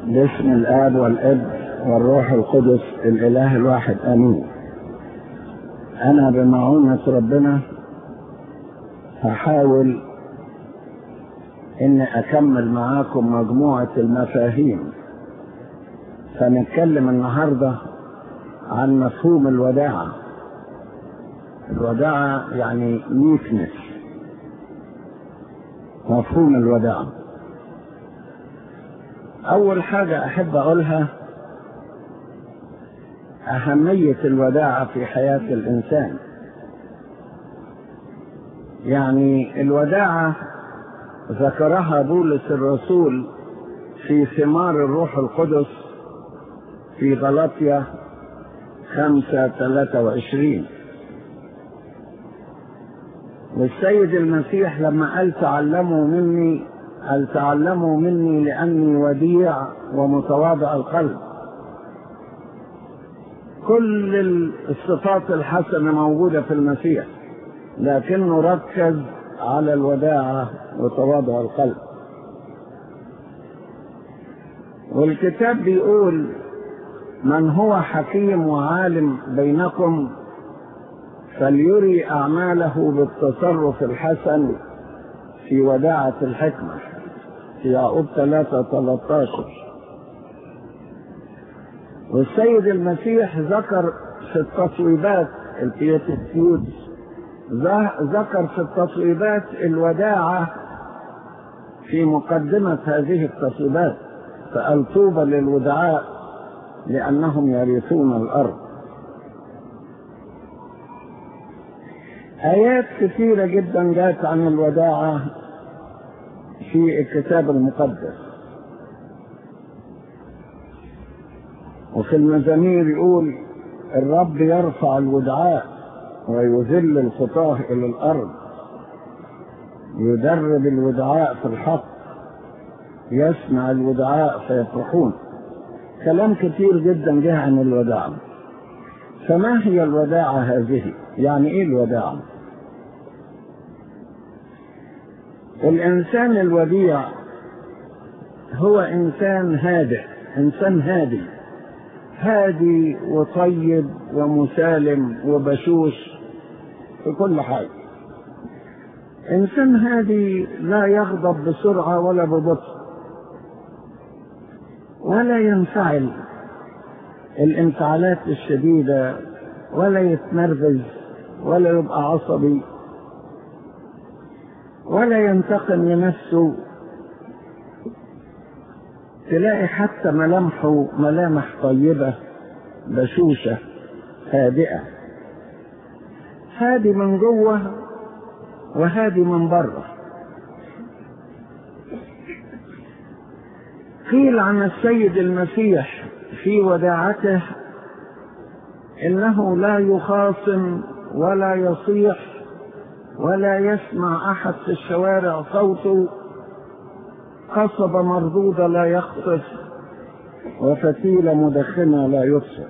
باسم الآب والابن والروح القدس الإله الواحد آمين. أنا بمعونة ربنا هحاول إني أكمل معاكم مجموعة المفاهيم. فنتكلم النهاردة عن مفهوم الوداعة. الوداعة يعني ميكنس، مفهوم الوداعة. أول حاجة أحب أقولها أهمية الوداعة في حياة الإنسان. يعني الوداعة ذكرها بولس الرسول في ثمار الروح القدس في غلاطيا 5:23. والسيد المسيح لما قال تعلموا مني لأني وديع ومتواضع القلب. كل الصفات الحسنة موجودة في المسيح، لكنه ركز على الوداعة وتواضع القلب. والكتاب بيقول: من هو حكيم وعالم بينكم فليري أعماله بالتصرف الحسن في وداعة الحكمة، في يعقوب 3:13. والسيد المسيح ذكر في التصويبات البيتيتيود، ذكر في التصويبات الوداعة في مقدمة هذه التصويبات، فقال: طوبى للودعاء لأنهم يرثون الأرض. آيات كثيرة جدا جاءت عن الوداعة في الكتاب المقدس. وفي المزامير يقول: الرب يرفع الودعاء ويذل الخطاه إلى الأرض، يدرب الودعاء في الحق، يسمع الودعاء فيفرحون. كلام كثير جدا جاء عن الوداعة. فما هي الوداعة هذه؟ يعني ايه الوداعة؟ الإنسان الوديع هو إنسان هادئ، إنسان هادي وطيب ومسالم وبشوش في كل حاجة. إنسان هادي لا يغضب بسرعة ولا ببطء، ولا ينفعل الانفعالات الشديدة، ولا يتنرفز، ولا يبقى عصبي، ولا ينتقم لنفسه. تلاقي حتى ملامحه ملامح طيبة بشوشة هادئة، هادي من جوه وهادي من بره. قيل عن السيد المسيح في وداعته إنه لا يخاصم ولا يصيح ولا يسمع أحد في الشوارع صوته، قصبة مردودة لا يخطف، وفتيلة مدخنة لا يبصر.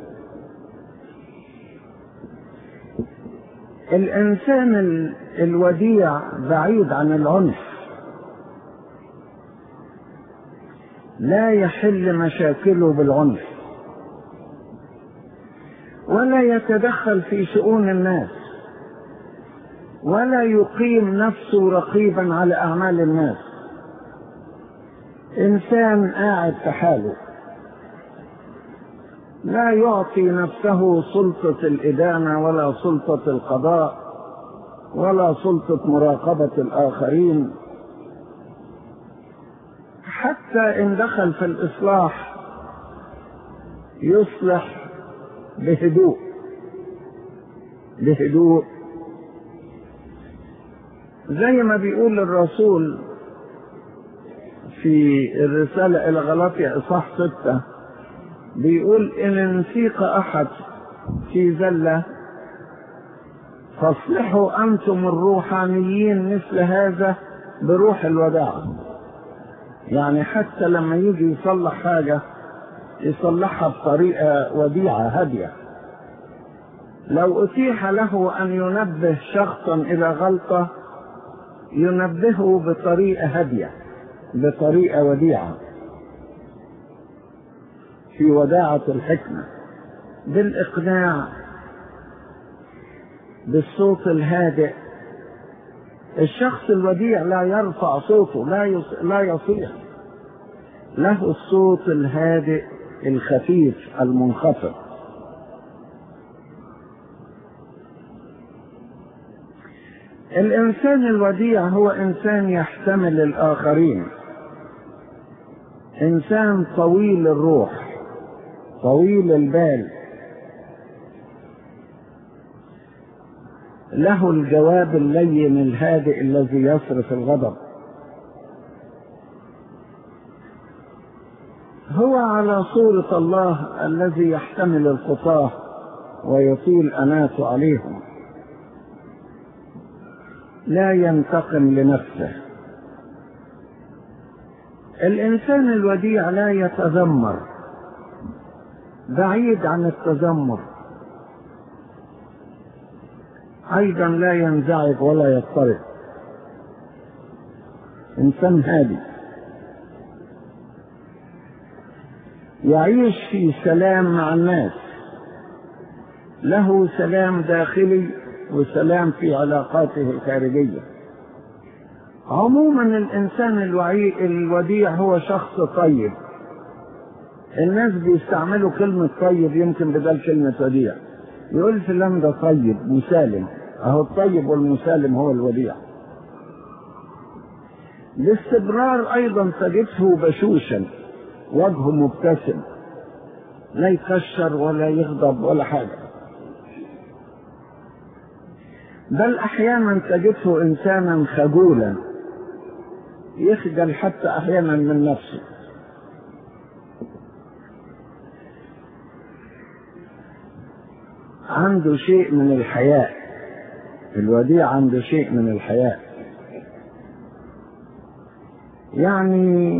الإنسان الوديع بعيد عن العنف، لا يحل مشاكله بالعنف، ولا يتدخل في شؤون الناس، ولا يقيم نفسه رقيبا على أعمال الناس. إنسان قاعد في حاله، لا يعطي نفسه سلطة الإدانة ولا سلطة القضاء ولا سلطة مراقبة الآخرين. حتى إن دخل في الإصلاح يصلح بهدوء، زي ما بيقول الرسول في الرسالة إلى غلاطيا إصحاح 6، بيقول: إن انسيق أحد في زلة فاصلحوا أنتم الروحانيين مثل هذا بروح الوداعة. يعني حتى لما يجي يصلح حاجة يصلحها بطريقة وديعة هادية. لو أتيح له أن ينبه شخصا إلى غلطة ينبهه بطريقة هادية، بطريقة وديعة. في وداعة الحكمة، بالإقناع، بالصوت الهادئ. الشخص الوديع لا يرفع صوته، لا يصيح، له الصوت الهادئ الخفيف المنخفض. الإنسان الوديع هو إنسان يحتمل الآخرين، إنسان طويل الروح، طويل البال، له الجواب اللين الهادئ الذي يصرف الغضب. هو على صورة الله الذي يحتمل الخطاة ويطيل أناته عليهم، لا ينتقم لنفسه. الإنسان الوديع لا يتذمر، بعيد عن التذمر، أيضا لا ينزعج ولا يضطرب، إنسان هادي يعيش في سلام مع الناس، له سلام داخلي وسلام في علاقاته الخارجية. عموما الإنسان الوديع هو شخص طيب. الناس بيستعملوا كلمة طيب يمكن بدل كلمة وديع، يقول فلان ده طيب مسالم. أهو الطيب والمسالم هو الوديع. باستمرار أيضا تجده بشوشا، وجهه مبتسم، لا يكشر ولا يغضب ولا حاجة، بل أحيانا تجده إنسانا خجولا، يخجل حتى أحيانا من نفسه. عنده شيء من الحياء، الوديع عنده شيء من الحياء، يعني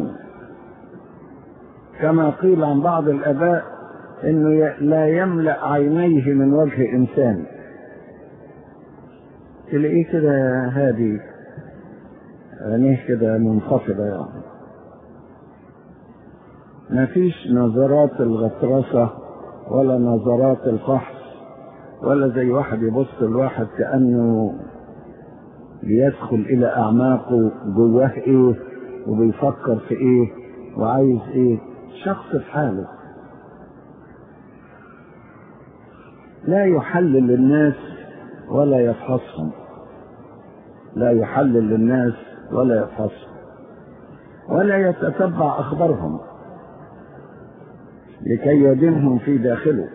كما قيل عن بعض الآباء إنه لا يملأ عينيه من وجه إنسان، تلاقيه كده هادي، عينيه كده منخفضة، يعني ما فيش نظرات الغطرسة ولا نظرات الفحص، ولا زي واحد يبص الواحد كأنه بيدخل إلى أعماقه جواه إيه وبيفكر في إيه وعايز إيه. شخص في حاله، لا يحلل الناس ولا يفحصهم، لا يحلل الناس ولا يفحصهم، ولا يتتبع أخبارهم لكي يدينهم في داخله.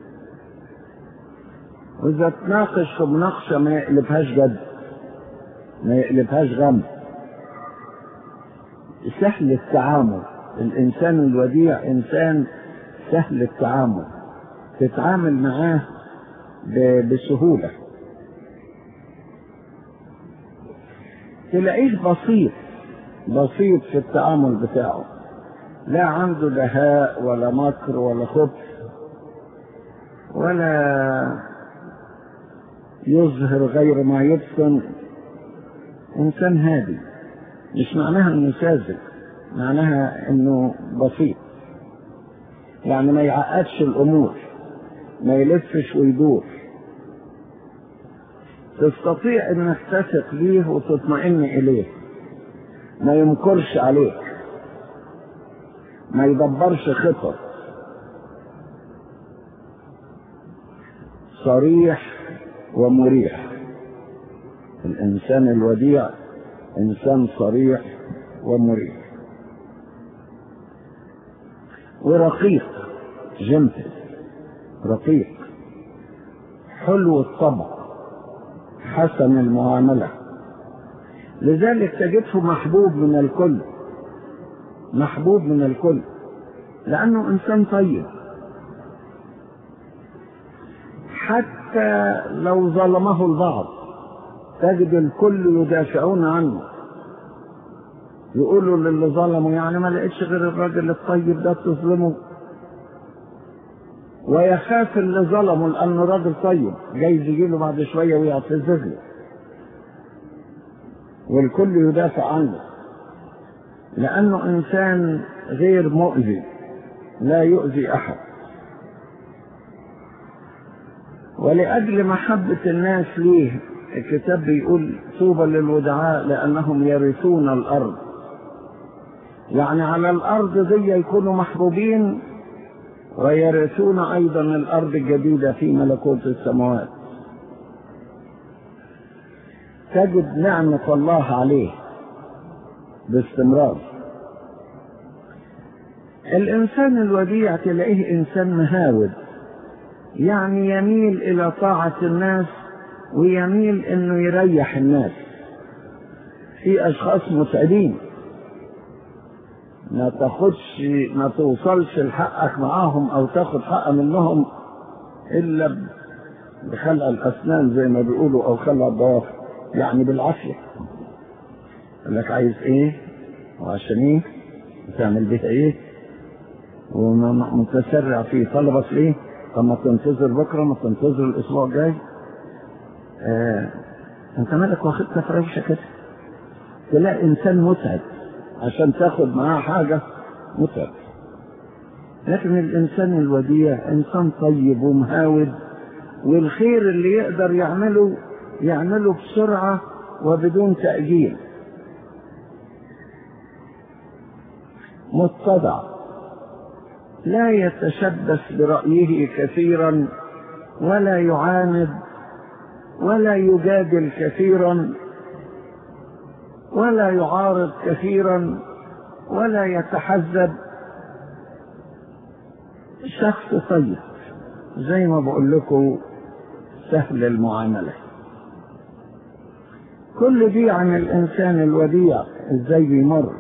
وإذا تناقش في مناقشة ما يقلبهاش جد، ما يقلبهاش غم، سهل التعامل. الإنسان الوديع إنسان سهل التعامل، تتعامل معاه بسهولة. تلاقيه بسيط في التعامل بتاعه، لا عنده دهاء ولا مكر ولا خبث، ولا يظهر غير ما يبطن. إنسان هادي، مش معناها إنه ساذج، معناها إنه بسيط، يعني ما يعقدش الأمور، ما يلفش ويدور، تستطيع إنك تثق ليه وتطمئن إليه، ما يمكرش عليك، ما يدبرش خطط، صريح ومريح. الإنسان الوديع إنسان صريح ومريح ورقيق، جنتل، رقيق، حلو الطبع، حسن المعاملة. لذلك تجده محبوب من الكل، محبوب من الكل، لأنه إنسان طيب. حتى لو ظلمه البعض تجد الكل يدافعون عنه، يقولوا للي ظلمه يعني ما لقيتش غير الراجل الطيب ده تظلمه، ويخاف اللي ظلمه لأنه راجل طيب جايز يجيله بعد شوية ويعتذر له، والكل يدافع عنه لأنه إنسان غير مؤذي، لا يؤذي أحد. ولأجل محبة الناس ليه الكتاب بيقول طوبى للودعاء لأنهم يرثون الأرض. يعني على الأرض دي يكونوا محبوبين ويرثون أيضا الأرض الجديدة في ملكوت السماوات. تجد نعمة الله عليه باستمرار. الإنسان الوديع تلاقيه إنسان مهاود، يعني يميل إلى طاعة الناس ويميل إنه يريح الناس. في أشخاص متعبين ما توصلش لحقك معاهم أو تاخد حق منهم إلا بخلع الأسنان زي ما بيقولوا أو خلع الضوافر، يعني بالعافية. يقول لك عايز إيه وعشان إيه وتعمل بيها إيه ومتسرع في طلبك ليه؟ طب ما تنتظر بكرة، ما تنتظر الأسبوع الجاي. أنت مالك واخدتها في ريشة كده؟ تلاقي إنسان متعب عشان تاخد معاه حاجة متعب. لكن الإنسان الوديع إنسان طيب ومهاود، والخير اللي يقدر يعمله بسرعة وبدون تأجيل. متضع، لا يتشبث برأيه كثيرا ولا يعاند ولا يجادل كثيرا ولا يعارض كثيرا ولا يتحزب. شخص طيب زي ما بقول لكم، سهل المعاملة. كل دي عن الإنسان الوديع ازاي بيمر.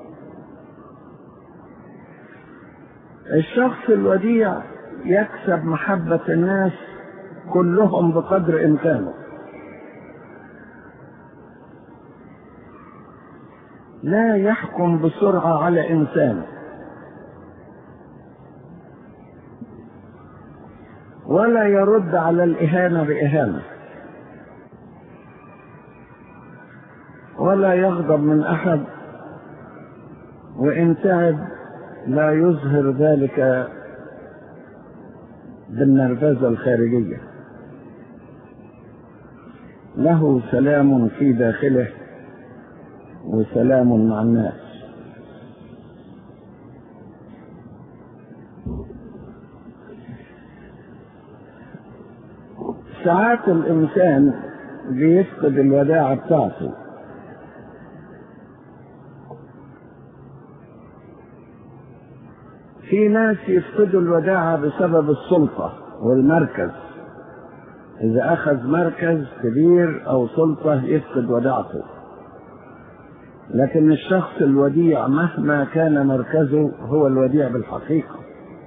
الشخص الوديع يكسب محبة الناس كلهم بقدر إمكانه. لا يحكم بسرعة على إنسان، ولا يرد على الإهانة بإهانة، ولا يغضب من أحد، وإن تعب لا يظهر ذلك بالنرفزة الخارجية. له سلام في داخله وسلام مع الناس. ساعات الإنسان بيفقد الوداعة بتاعته. في ناس يفقدوا الوداعة بسبب السلطة والمركز. إذا أخذ مركز كبير أو سلطة يفقد وداعته. لكن الشخص الوديع مهما كان مركزه هو الوديع بالحقيقة.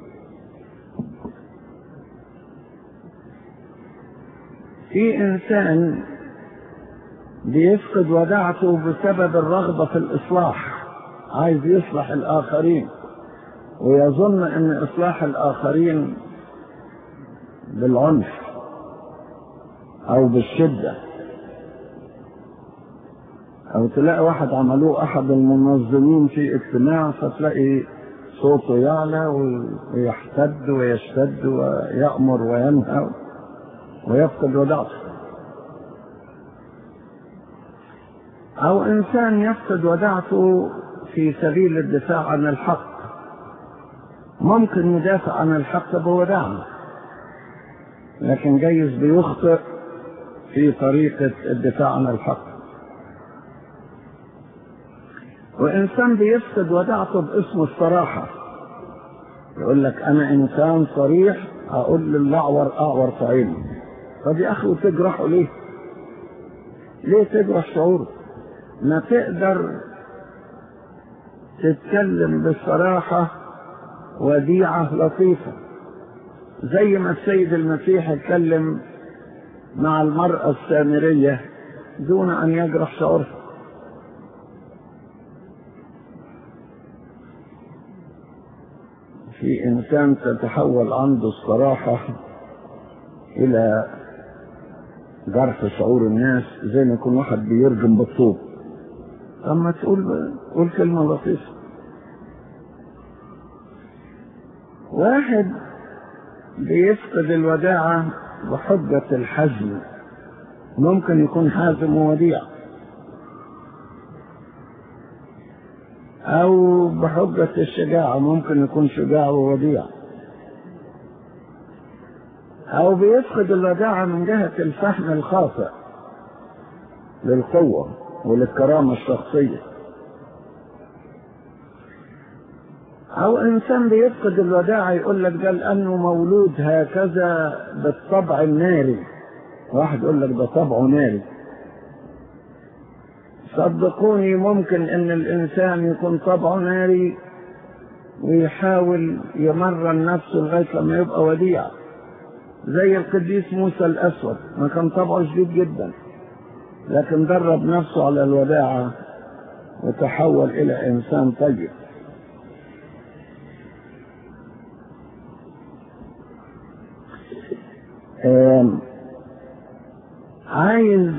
في إنسان بيفقد وداعته بسبب الرغبة في الإصلاح، عايز يصلح الآخرين ويظن أن إصلاح الآخرين بالعنف أو بالشدة. أو تلاقي واحد عملوه أحد المنظمين في اجتماع، فتلاقي صوته يعلى ويحتد ويشتد ويأمر وينهى ويفقد وداعته. أو إنسان يفقد وداعته في سبيل الدفاع عن الحق. ممكن يدافع عن الحق بوداعة، لكن جايز بيخطئ في طريقة الدفاع عن الحق. وإنسان بيفقد وداعته باسم الصراحة. يقول لك أنا إنسان صريح، أقول للأعور أعور في عينه. طب يا أخي تجرحه ليه؟ ليه تجرح شعوره؟ ما تقدر تتكلم بصراحة وديعة لطيفة، زي ما السيد المسيح اتكلم مع المرأة السامرية دون أن يجرح شعورها. في إنسان تتحول عنده الصراحة إلى جرح شعور الناس، زي ما يكون واحد بيرجم بالطوب. أما تقول كلمة لطيفة. واحد بيفقد الوداعة بحجة الحزم، ممكن يكون حازم ووديع، أو بحجة الشجاعة، ممكن يكون شجاع ووديع، أو بيفقد الوداعة من جهة الفهم الخاطئ للقوة وللكرامة الشخصية، أو إنسان بيفقد الوداعة يقول لك ده لأنه مولود هكذا بالطبع الناري. واحد يقول لك ده طبعه ناري. صدقوني ممكن إن الإنسان يكون طبعه ناري ويحاول يمرن نفسه لغاية لما يبقى وديع، زي القديس موسى الأسود، ما كان طبعه شديد جدا لكن درب نفسه على الوداعة وتحول إلى إنسان طيب. عايز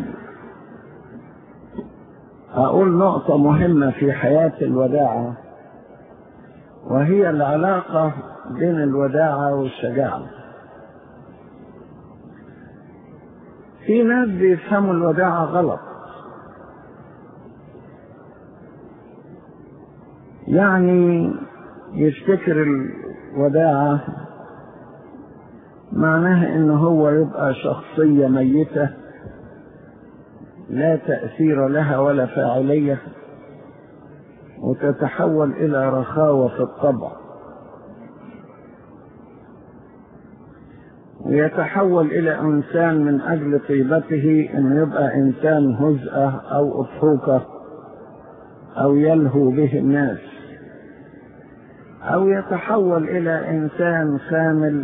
أقول نقطة مهمة في حياة الوداعة، وهي العلاقة بين الوداعة والشجاعة. في ناس بيفهموا الوداعة غلط، يعني يفتكر الوداعة معناها إنه هو يبقى شخصية ميتة لا تأثير لها ولا فاعلية، وتتحول إلى رخاوة في الطبع، ويتحول إلى إنسان من أجل طيبته إنه يبقى إنسان هزءة أو أضحوكة أو يلهو به الناس، أو يتحول إلى إنسان خامل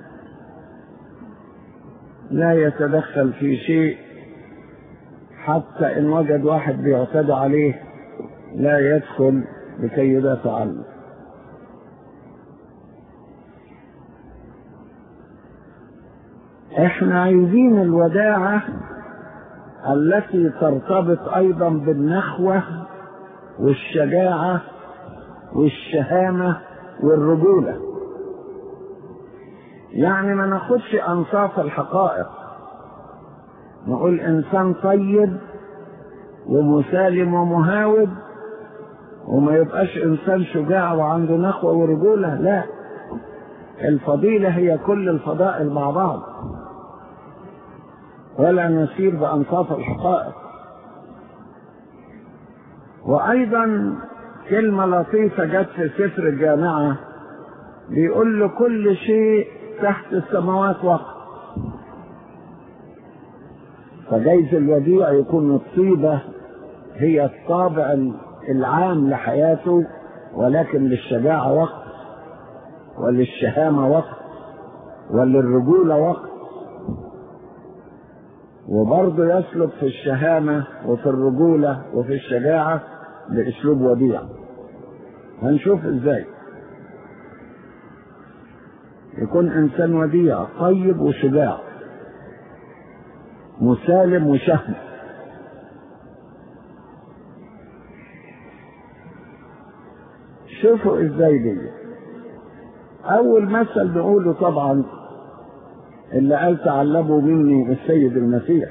لا يتدخل في شيء، حتى إن وجد واحد بيعتدى عليه لا يدخل لكي يدافع عنه. احنا عايزين الوداعة التي ترتبط أيضا بالنخوة والشجاعة والشهامة والرجولة، يعني ما ناخدش أنصاف الحقائق، نقول إنسان طيب ومسالم ومهاود وما يبقاش إنسان شجاع وعنده نخوة ورجولة. لا، الفضيلة هي كل الفضائل مع بعض، ولا نسير بأنصاف الحقائق. وأيضا كلمة لطيفة جت في سفر الجامعة، بيقول له كل شيء تحت السماوات وقت. فجايز الوديع يكون الطيبة هي الطابع العام لحياته، ولكن للشجاعة وقت، وللشهامة وقت، وللرجولة وقت، وبرضه يسلك في الشهامة وفي الرجولة وفي الشجاعة بأسلوب وديع. هنشوف ازاي يكون انسان وديع طيب وشجاع مسالم وشهم. شوفوا ازاي دي. اول مثل بقوله طبعا اللي قال تعلموا مني السيد المسيح.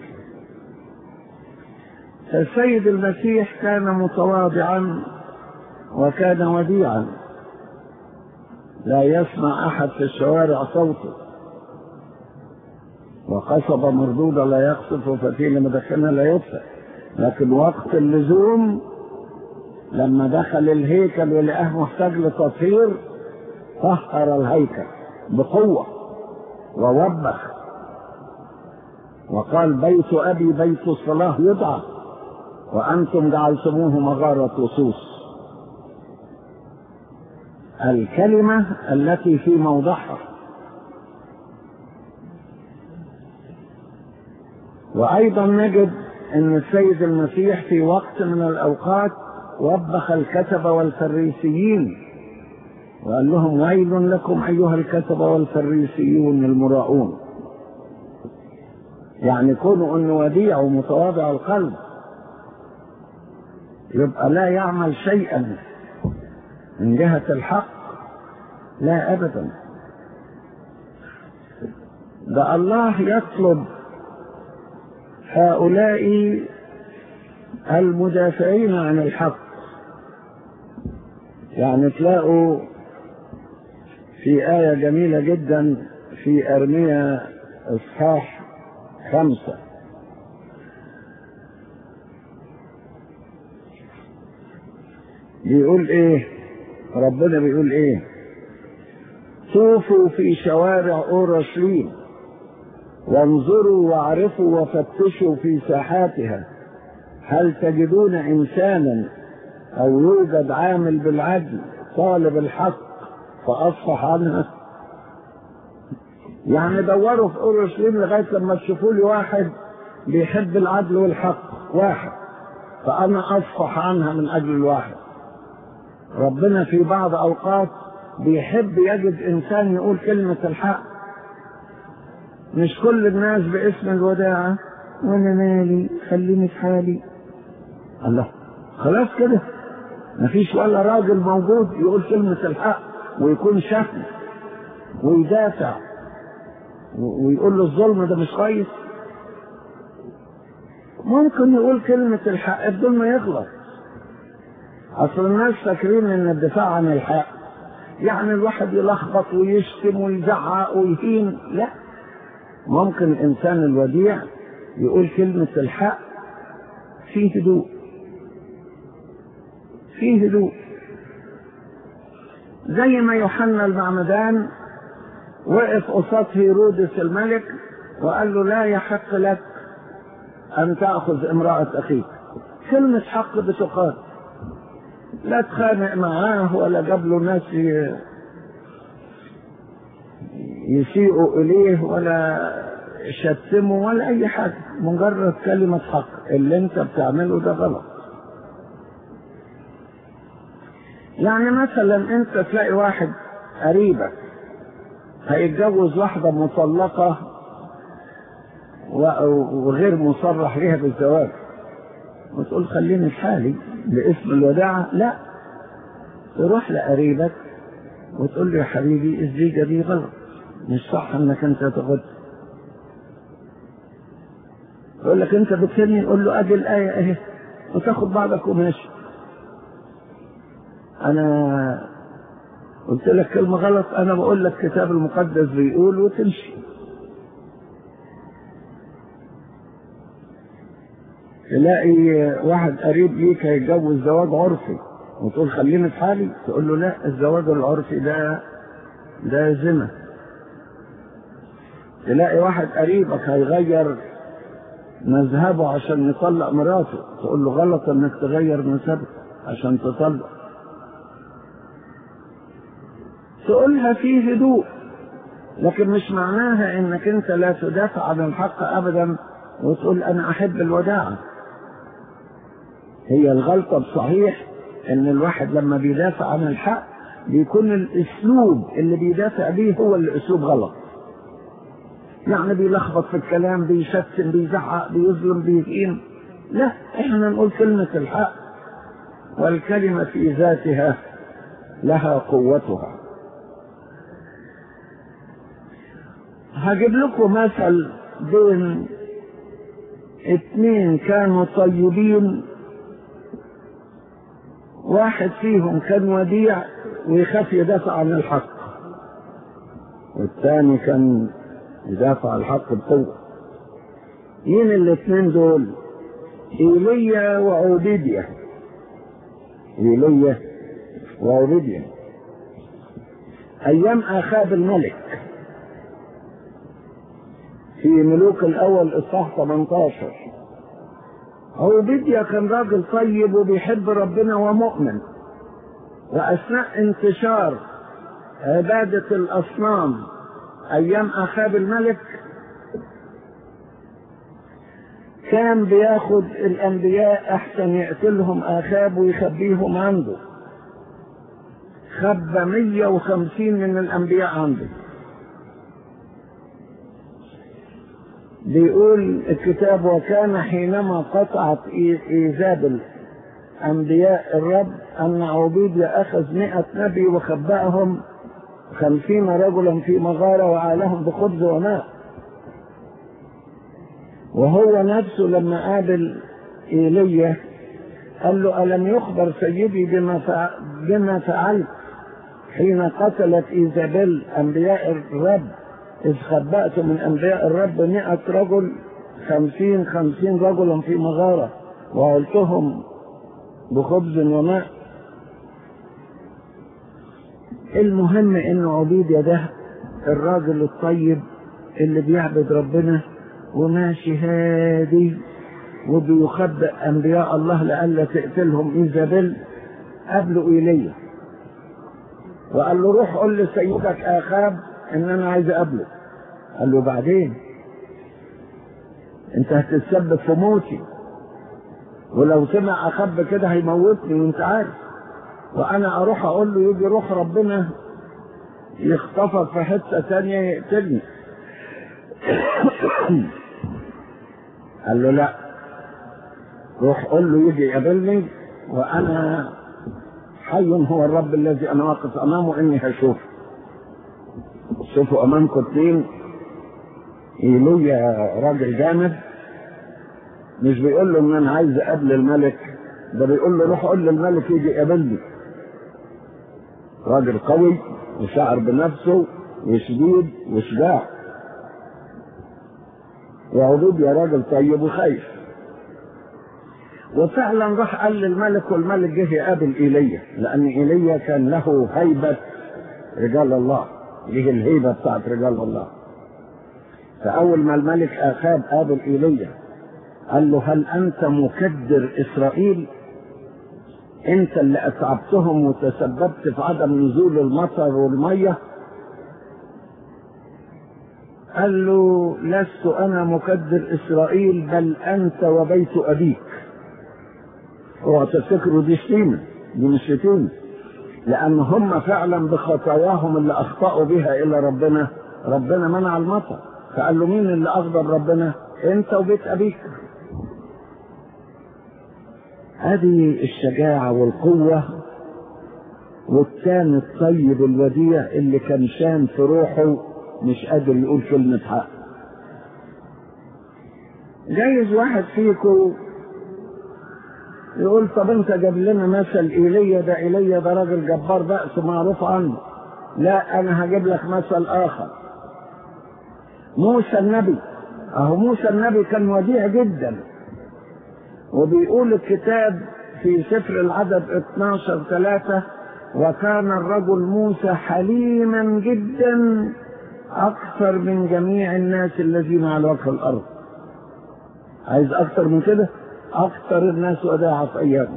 فالسيد المسيح كان متواضعا وكان وديعا، لا يسمع احد في الشوارع صوته، وقصبة مردودة لا يقصف وفتيلة مدخنة لا يطفئ. لكن وقت اللزوم لما دخل الهيكل ولقاه محتاج لتطهير طهر الهيكل بقوة ووبخ وقال بيت أبي بيت الصلاة يدعى وأنتم جعلتموه مغارة لصوص. الكلمة التي في موضعها. وأيضا نجد أن السيد المسيح في وقت من الأوقات وبخ الكتبة والفريسيين وقال لهم ويل لكم أيها الكتبة والفريسيون المراؤون. يعني كونوا أنه وديع ومتواضع القلب يبقى لا يعمل شيئا من جهة الحق لا أبدا، ده الله يطلب هؤلاء المدافعين عن الحق. يعني تلاقوا في آية جميلة جدا في أرميا إصحاح 5 بيقول إيه؟ ربنا بيقول إيه؟ طوفوا في شوارع أورشليم وانظروا واعرفوا وفتشوا في ساحاتها، هل تجدون إنسانا أو يوجد عامل بالعدل طالب الحق فأصفح عنها. يعني دوروا في أورشليم لغاية لما تشوفوا لي واحد بيحب العدل والحق، واحد، فأنا أصفح عنها من أجل الواحد. ربنا في بعض أوقات بيحب يجد إنسان يقول كلمة الحق. مش كل الناس باسم الوداعة، وأنا مالي خليني في حالي. الله، خلاص كده مفيش ولا راجل موجود يقول كلمة الحق ويكون شهم ويدافع ويقول له الظلم ده مش كويس. ممكن يقول كلمة الحق بدون ما يغلط. أصل الناس فاكرين إن الدفاع عن الحق يعني الواحد يلخبط ويشتم ويزعق ويهين. لا، ممكن الإنسان الوديع يقول كلمة الحق فيه هدوء، فيه هدوء. زي ما يوحنا المعمدان وقف قصاد هيرودس الملك وقال له لا يحق لك أن تأخذ امرأة أخيك. كلمة حق بتقال، لا تخانق معاه ولا جاب له ناس يسيئوا إليه ولا شتموا ولا أي حاجة، مجرد كلمة حق. اللي أنت بتعمله ده غلط. يعني مثلا أنت تلاقي واحد قريبك هيتجوز واحدة مطلقة وغير مصرح لها بالزواج، وتقول خليني في حالي باسم الوداعة. لا، تروح لقريبك وتقول له يا حبيبي الزيجة دي غلط، مش صح انك انت تاخد. يقول لك انت بتسني، يقول له ادي الآية اهي، وتاخد بعضك وماشي. انا قلت لك كلمة غلط، انا بقول لك الكتاب المقدس بيقول وتمشي. تلاقي واحد قريب ليك هيتجوز زواج عرفي وتقول خليني في حالي، تقول له لا، الزواج العرفي ده زنا. تلاقي واحد قريبك هيغير مذهبه عشان يطلق مراته، تقول له غلط انك تغير مذهبك عشان تطلق. تقولها فيه هدوء، لكن مش معناها انك انت لا تدافع عن الحق ابدا وتقول انا احب الوداعة. هي الغلطة بصحيح ان الواحد لما بيدافع عن الحق بيكون الاسلوب اللي بيدافع بيه هو الاسلوب غلط. يعني بيلخبط في الكلام، بيشتم، بيزعق، بيظلم، بيهين. لا، احنا نقول كلمة الحق، والكلمة في ذاتها لها قوتها. هجيب لكم مثل بين اتنين كانوا طيبين، واحد فيهم كان وديع ويخاف يدافع عن الحق، والثاني كان يدافع عن الحق بقوة. مين الاثنين دول؟ إيليا وعبيديا. إيليا وعبيديا أيام آخاب الملك في ملوك الأول إصحاح 18. عبيديا كان راجل طيب وبيحب ربنا ومؤمن، وأثناء انتشار عبادة الأصنام أيام آخاب الملك كان بياخد الأنبياء أحسن يقتلهم آخاب ويخبيهم عنده. خبى 150 من الأنبياء عنده. بيقول الكتاب وكان حينما قطعت إيزابل أنبياء الرب أن عبيديا أخذ 100 نبي وخبأهم 50 رجلا في مغارة وعالهم بخبز وماء. وهو نفسه لما قابل إيليا قال له ألم يخبر سيدي بما فعلت حين قتلت إيزابيل أنبياء الرب، إذ خبأت من أنبياء الرب 100 رجل 50 رجلا في مغارة وعلتهم بخبز وماء. المهم إن عبيديا ده الراجل الطيب اللي بيعبد ربنا وماشي هادي وبيخبئ أنبياء الله لألا تقتلهم إيزابيل، قابله إيليا وقال له روح قل لسيدك آخاب إن أنا عايز أقابله. قال له بعدين أنت هتتسبب في موتي، ولو سمع أخاب كده هيموتني وأنت عارف، وأنا أروح أقول له يجي روح ربنا يخطفك في حتة تانية يقتلني. قال له لا، روح قل له يجي يقابلني وأنا حي هو الرب الذي أنا واقف أمامه إني هشوفه. شوفوا أمامكم اتنين، إيليا راجل جامد مش بيقول له إن أنا عايز أقابل الملك، ده بيقول له روح قل للملك يجي يقابلني. راجل قوي وشاعر بنفسه وشديد وشجاع، وعبيديا راجل طيب وخايف. وفعلا راح قال للملك، والملك جه يقابل إيليا لأن إيليا كان له هيبة رجال الله، جه الهيبة بتاعت رجال الله. فأول ما الملك آخاب قابل إيليا قال له هل أنت مكدر إسرائيل؟ أنت اللي أتعبتهم وتسببت في عدم نزول المطر والمية؟ قال له لست أنا مكدر إسرائيل بل أنت وبيت أبيك. اوعوا تفتكروا دي شتيمة، دي مش شتيمة، لأن هم فعلا بخطاياهم اللي أخطأوا بها إلى ربنا منع المطر. فقال له مين اللي أغضب ربنا؟ أنت وبيت أبيك. هذه الشجاعة والقوة، والكان الطيب الوديع اللي كان شان في روحه مش قادر يقول كلمة حق. جايز واحد فيكم يقول طب انت جاب لنا مثل إيليا ده راجل جبار بأس معروف عنه. لا، انا هجيب لك مثل اخر. موسى النبي، اهو موسى النبي كان وديع جدا، وبيقول الكتاب في سفر العدد 12:3 وكان الرجل موسى حليما جدا اكثر من جميع الناس الذين على وجه الارض. عايز اكثر من كده؟ اكثر الناس وداعة في ايامه.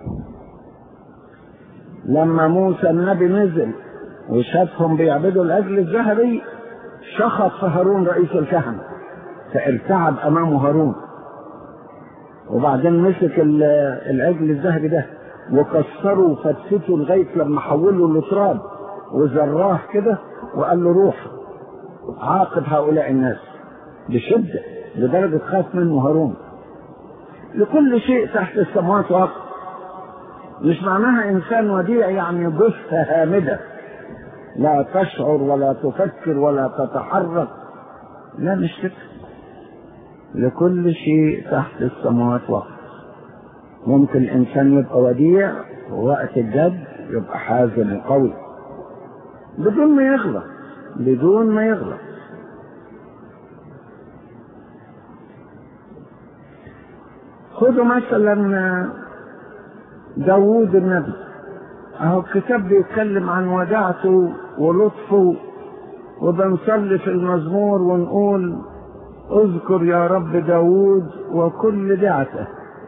لما موسى النبي نزل وشافهم بيعبدوا العجل الذهبي شخط في هارون رئيس الكهنة، فارتعب امامه هارون، وبعدين مسك العجل الذهبي ده وكسره وفتفته لغايه لما حوله لتراب وزراه كده وقال له روح عاقب هؤلاء الناس بشده، لدرجه خاف منه هارون. لكل شيء تحت السماوات وقت. مش معناها انسان وديع يعني جثه هامده لا تشعر ولا تفكر ولا تتحرك، لا مش كده. لكل شيء تحت السماوات وقت. ممكن الانسان يبقى وديع ووقت الجد يبقى حازم وقوي بدون ما يغلط. خذوا مثلا داوود النبي، اهو الكتاب بيتكلم عن وداعته ولطفه، وبنصلي في المزمور ونقول اذكر يا رب داوود وكل دعته.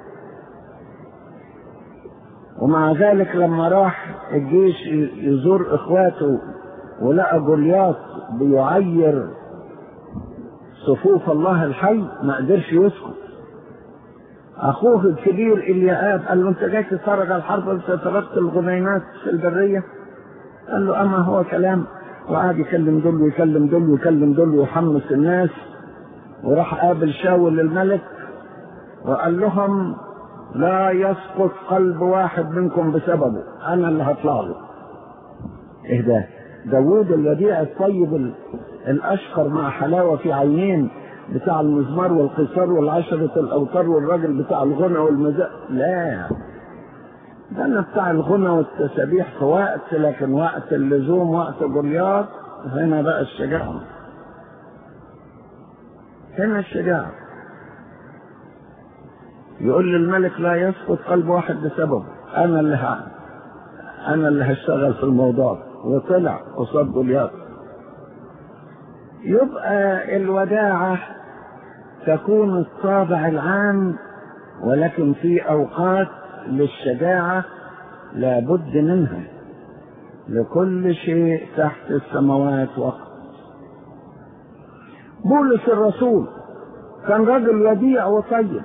ومع ذلك لما راح الجيش يزور اخواته ولقى جولياث بيعير صفوف الله الحي ما قدرش يسكت. اخوه الكبير اليآب قال له انت جاي تتفرج على الحرب وانت تركت الغنيمات في البريه؟ قال له اما هو كلام، وقعد يكلم دول ويكلم دول ويكلم دول ويحمس الناس. وراح قابل شاول الملك وقال لهم لا يسقط قلب واحد منكم بسببه، انا اللي هطلع له. ايه ده؟ داوود الوديع الطيب الأشقر مع حلاوة في عينين، بتاع المزمار والقصار والعشرة الأوتار والراجل بتاع الغنى والمزاء. لا، ده أنا بتاع الغنى والتسابيح في وقت، لكن وقت اللزوم وقت جولياث هنا بقى الشجاعة، هنا الشجاعة. يقول للملك لا يسقط قلب واحد بسببه، أنا اللي هشتغل في الموضوع، وطلع قصاد جولياث. يبقى الوداعة تكون الطابع العام، ولكن في أوقات للشجاعة لابد منها، لكل شيء تحت السماوات وقت. بولس الرسول كان رجل وديع وطيب،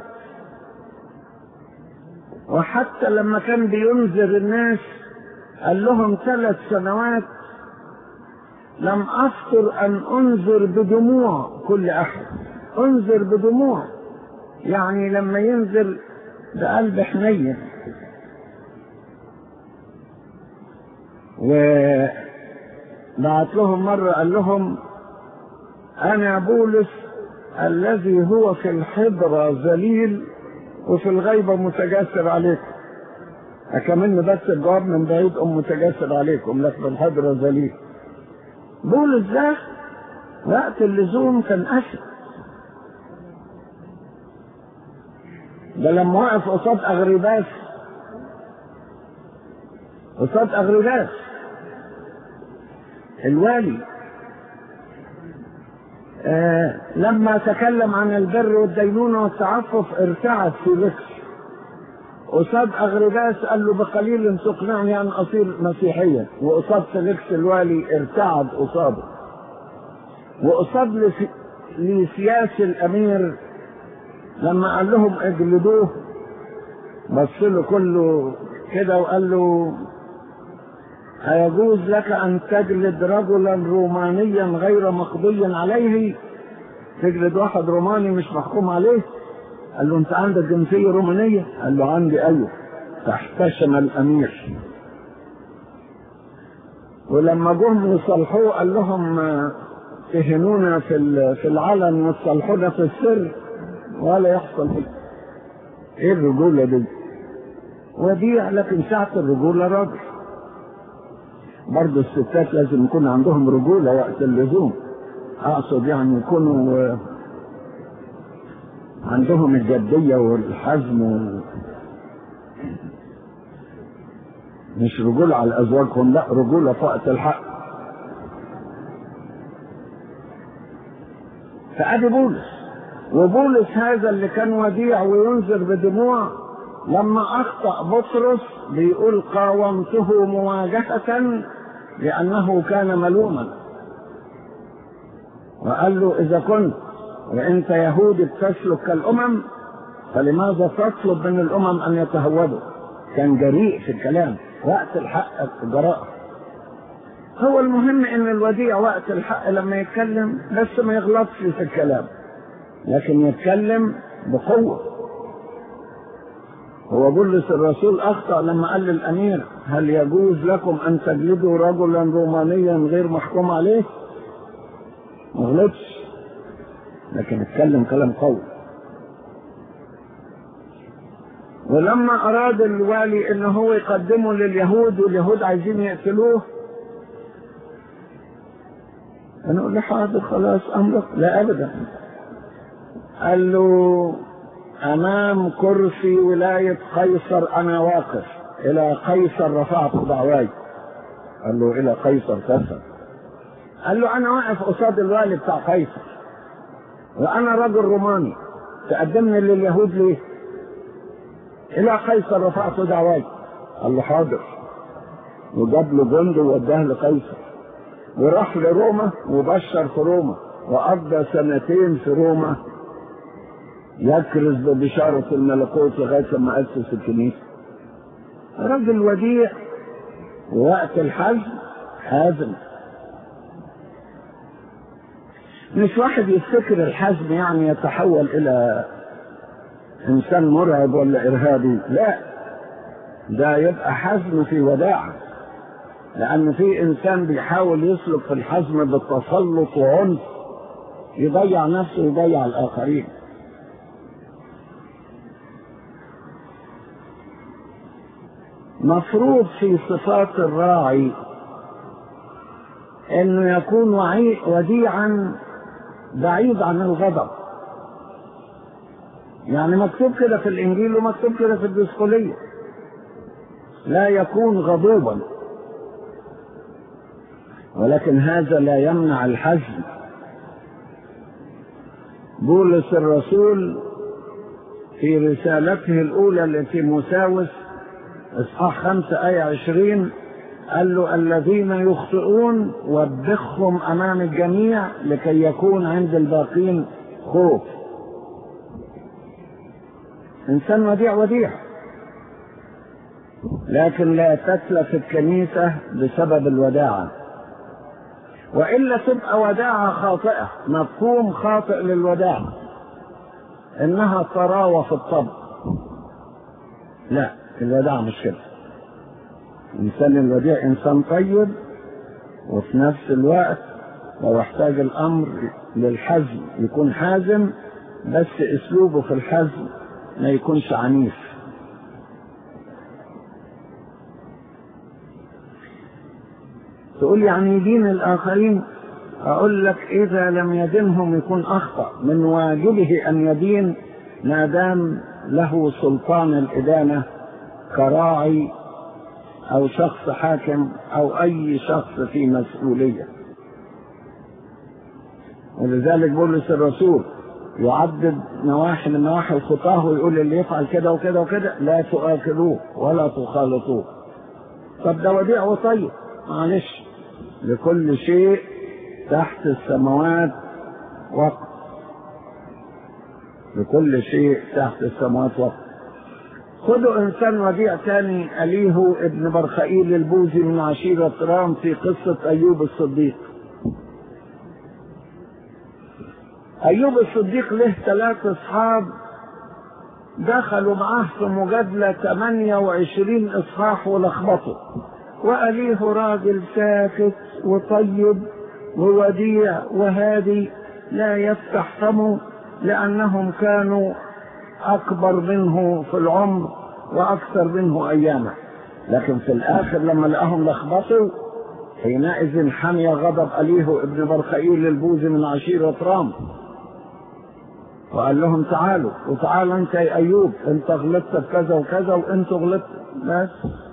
وحتى لما كان بينذر الناس قال لهم 3 سنوات لم أفطر أن أنذر بدموع كل أحد. أنذر بدموع يعني لما ينذر بقلب حنين. وبعت لهم مرة قال لهم أنا بولس الذي هو في الحضرة ذليل وفي الغيبة متجسر عليكم. أكملنا بس الجواب من بعيد متجسر عليكم، لكن الحضرة ذليل. بولس ده وقت اللزوم كان أسد. ده لما وقف قصاد أغرباس الوالي، لما تكلم عن البر والدينونة والتعفف ارتعد في ذكر. قصاد أغرباس قال له بقليل تقنعني أن أصير مسيحيا، وقصاد فيليكس الوالي ارتعد قصاده. وقصاد لسياس الأمير لما قال لهم اجلدوه بص له كله كده وقال له أيجوز لك أن تجلد رجلا رومانيا غير مقضي عليه؟ تجلد واحد روماني مش محكوم عليه؟ قال له أنت عندك جنسية رومانية؟ قال له عندي. أيوه. فاحتشم الأمير. ولما جم يصلحوه قال لهم تهنونا في العلن وتصلحونا في السر ولا يحصل ايه الرجولة دي؟ وديع، لكن ساعة الرجولة راجل. برضه الستات لازم يكون عندهم رجولة وقت اللزوم، اقصد يعني يكونوا عندهم الجدية والحزم مش رجولة على ازواجهم، لا رجولة في وقت الحق. فأدي بولس. وبولس هذا اللي كان وديع وينذر بدموع، لما أخطأ بطرس بيقول قاومته مواجهة لأنه كان ملوما، وقال له إذا كنت وأنت يهودي بتسلك كالأمم فلماذا تطلب من الأمم أن يتهودوا؟ كان جريء في الكلام وقت الحق، جراء. هو المهم ان الوديع وقت الحق لما يتكلم بس ما يغلطش في الكلام، لكن يتكلم بقوة. هو بولس الرسول اخطأ لما قال للامير هل يجوز لكم ان تجلدوا رجلا رومانيا غير محكوم عليه؟ ما غلطش، لكن اتكلم كلام قوي. ولما اراد الوالي ان هو يقدمه لليهود واليهود عايزين يقتلوه، أنا أقول له حاضر خلاص أمرك. لا أبدا. قال له أمام كرسي ولاية قيصر أنا واقف، إلى قيصر رفعت دعواي. قال له إلى قيصر كسر. قال له أنا واقف قصاد الوالي بتاع قيصر وأنا رجل روماني، تقدمني لليهود ليه؟ إلى قيصر رفعت دعواي. قال له حاضر. وجاب له جند ووداه لقيصر، وراح لروما وبشر في روما، وقضى 2 في روما يكرز ببشارة الملكوت لغاية ما أسس الكنيسة. رجل وديع ووقت الحزم حازم. مش واحد يفتكر الحزم يعني يتحول إلى إنسان مرعب ولا إرهابي، لا، ده يبقى حزم في وداعة. لأن في إنسان بيحاول يسلك في الحزم بالتسلط وعنف، يضيع نفسه ويضيع الآخرين. مفروض في صفات الراعي انه يكون وديعا بعيد عن الغضب. يعني مكتوب كده في الانجيل ومكتوب كده في الدسقلية، لا يكون غضوبا، ولكن هذا لا يمنع الحزم. بولس الرسول في رسالته الأولى لتيموثاوس إصحاح 5 آية 20 قال له: الذين يخطئون وبخهم أمام الجميع لكي يكون عند الباقين خوف. إنسان وديع، لكن لا تتلف الكنيسة بسبب الوداعة، وإلا تبقى وداعة خاطئة، مفهوم خاطئ للوداعة إنها طراوة في الطبع. لا، الوداعة مش كده. الإنسان الوديع إنسان طيب، وفي نفس الوقت لو احتاج الأمر للحزم يكون حازم، بس أسلوبه في الحزم ما يكونش عنيف. تقول يعني يدين الآخرين، أقول لك إذا لم يدينهم يكون أخطأ. من واجبه أن يدين ما دام له سلطان الإدانة كراعي أو شخص حاكم أو أي شخص في مسؤولية. ولذلك بولس الرسول يعدد نواحي من نواحي الخطاه ويقول: اللي يفعل كده وكده وكده لا تؤاكلوه ولا تخالطوه. طب ده وديع وطيب، معلش، لكل شيء تحت السماوات وقت. لكل شيء تحت السماوات وقت. خدوا إنسان وديع تاني، أليه ابن برخائيل البوزي من عشيرة رام، في قصة أيوب الصديق. أيوب الصديق له 3 أصحاب دخلوا معاه في مجادلة 28 إصحاح ولخبطوا، وأليه راجل ساكت وطيب ووديع وهادي لا يفتح فمه، لأنهم كانوا أكبر منه في العمر وأكثر منه أياما. لكن في الآخر لما لقاهم لخبطوا، حينئذ حمي غضب أليه ابن برخائيل البوزي من عشيرة رام، وقال لهم: تعالوا وتعال أنت يا أيوب، أنت غلطت بكذا وكذا وأنت غلطت. بس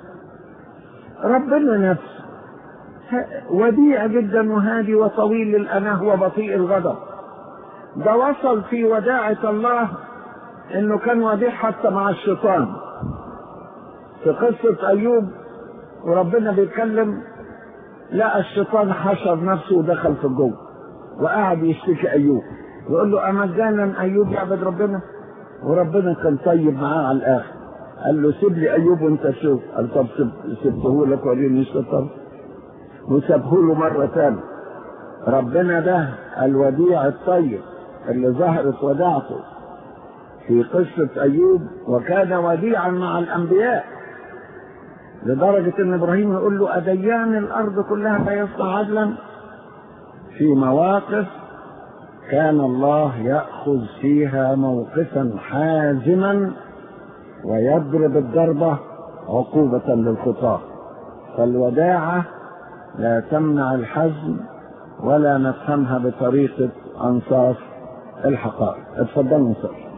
ربنا نفسه وديع جدا وهادي وطويل الأناه وبطيء الغضب. ده وصل في وداعة الله انه كان وديع حتى مع الشيطان. في قصة ايوب وربنا بيتكلم، لقى الشيطان حشر نفسه ودخل في الجو وقعد يشتكي ايوب، يقول له: امجانا ايوب يعبد ربنا؟ وربنا كان طيب معاه على الاخر، قال له: سيب لي ايوب وانت شوف. قال: طب سبته لك وريني الشيطان، وسابه له مرة ثانية. ربنا ده الوديع الطيب اللي ظهرت وداعته في قصة أيوب، وكان وديعا مع الأنبياء لدرجة أن إبراهيم يقول له: أديان الأرض كلها لا يصنع عدلا. في مواقف كان الله يأخذ فيها موقفا حازما ويضرب الضربة عقوبة للخطاة. فالوداعة لا تمنع الحزم ولا نفهمها بطريقة أنصاف الحقائق. اتفضلوا نصر.